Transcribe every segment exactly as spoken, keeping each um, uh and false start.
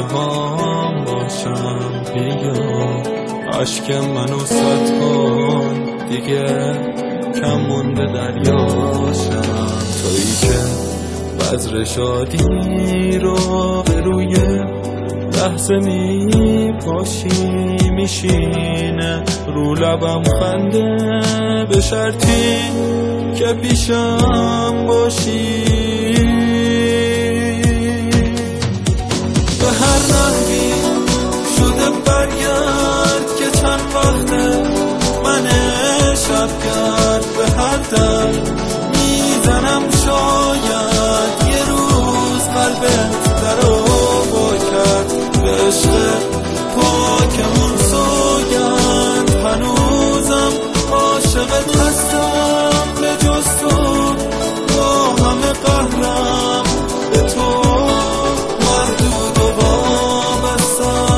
باهام باشم بیا عشق منو ست کن دیگه کم مونده دریاشم تویی که بذر شادی رو به روی لحظه می پاشی میشینه رو لبم خنده به شرطی که پیشم باشی به هر نحوی شده برگرد که چند وقته من شب کرد به هر در میزنم شاید یه روز قلبت درو با کرد به عشق پاکمون سوگند هنوزم عاشقت هستم به جز تو با همه قهرم به تو مردود و وابستم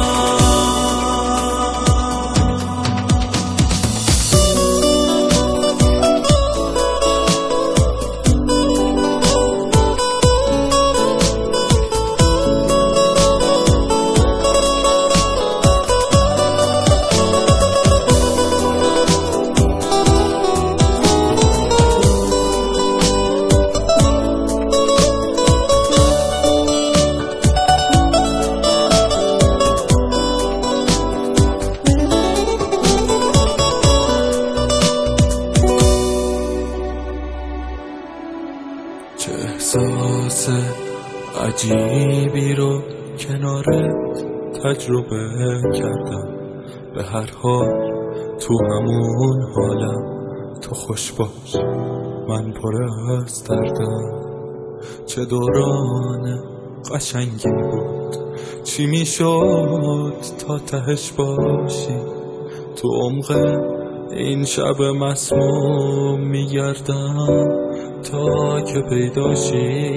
چه احساس عجیبی رو کنارت تجربه کردم به هر حال تو همون حالم تو خوش باش من پر از دردم چه دوران قشنگی بود چی میشد تا تهش باشی تو عمق این شب مسموم میگردم تا که پیداشی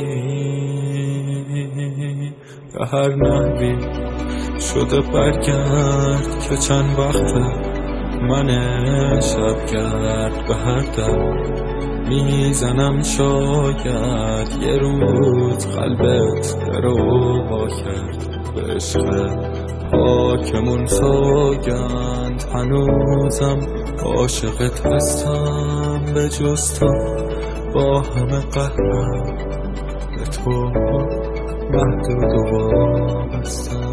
به هر نحوی شده برگرد که چند وقته من شب کرد به هر در میزنم شاید یه روز قلبت درو با کرد به عشق پاکمون سوگند هنوزم عاشقت هستم به جز تو با همه قهرم به تو محدود و وابستم